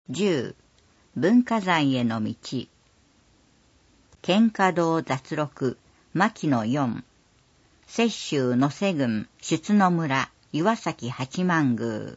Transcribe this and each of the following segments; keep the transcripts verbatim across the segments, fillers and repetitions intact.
じゅう文化財への道。喧嘩堂雑録牧野よん。雪州野瀬郡出野村岩崎八幡宮。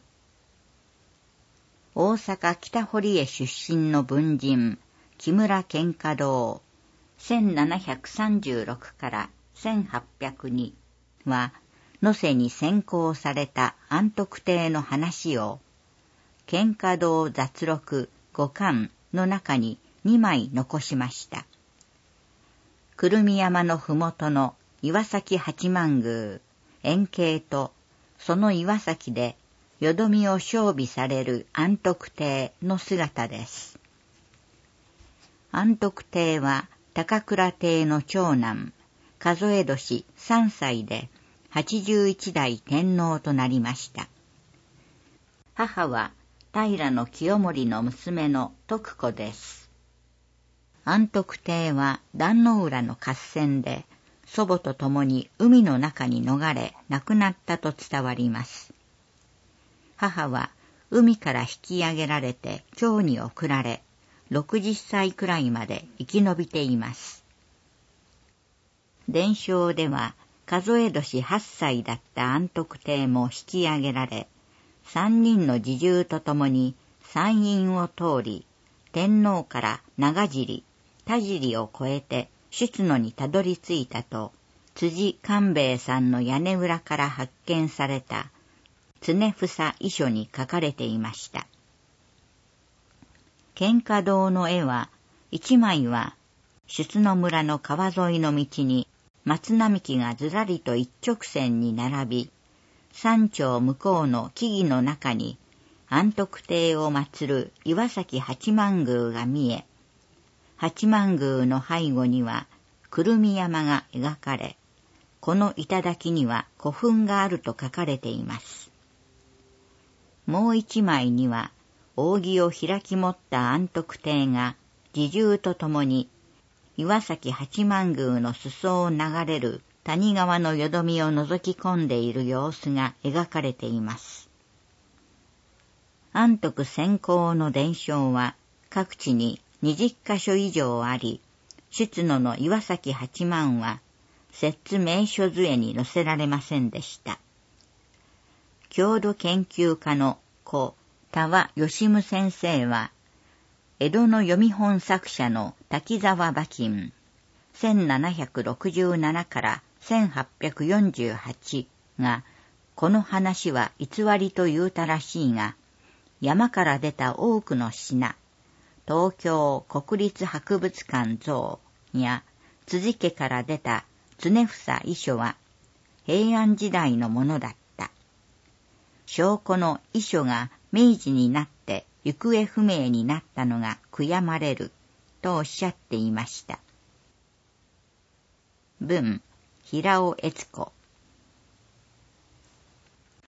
大阪北堀江出身の文人木村喧嘩堂せんななひゃくさんじゅうろくからせんはっぴゃくには野瀬に専攻された安徳帝の話を喧嘩堂雑録五巻の中ににまい残しました。くるみ山のふもとの岩崎八幡宮、円形とその岩崎でよどみを賞美される安徳帝の姿です。安徳帝は高倉帝の長男、数え年さんさいではちじゅういちだい天皇となりました。母は平清盛の娘の徳子です。安徳帝は壇ノ浦の合戦で祖母と共に海の中に逃れ亡くなったと伝わります。母は海から引き上げられて京に送られ、ろくじゅっさいくらいまで生き延びています。伝承では数え年はっさいだった安徳帝も引き上げられ、三人の侍従と共に山陰を通り、天皇から長尻、田尻を越えて出野にたどり着いたと、辻官兵衛さんの屋根裏から発見された常房遺書に書かれていました。喧嘩堂の絵は、一枚は出野村の川沿いの道に松並木がずらりと一直線に並び、山頂向こうの木々の中に安徳帝を祀る岩崎八幡宮が見え、八幡宮の背後にはくるみ山が描かれ、この頂には古墳があると書かれています。もう一枚には扇を開き持った安徳帝が侍従と共に岩崎八幡宮の裾を流れる谷川のよどみを覗き込んでいる様子が描かれています。安徳専攻の伝承は各地ににじゅっかしょ以上あり、出野の岩崎八幡は摂名所図に載せられませんでした。郷土研究家の故田和義夢先生は、江戸の読み本作者の滝沢馬琴せんななひゃくろくじゅうななからせんはっぴゃくよんじゅうはちが、この話は偽りと言うたらしいが、山から出た多くの品、東京国立博物館像や辻家から出た常房遺書は平安時代のものだった。証拠の遺書が明治になって行方不明になったのが悔やまれるとおっしゃっていました。文、平尾悦子。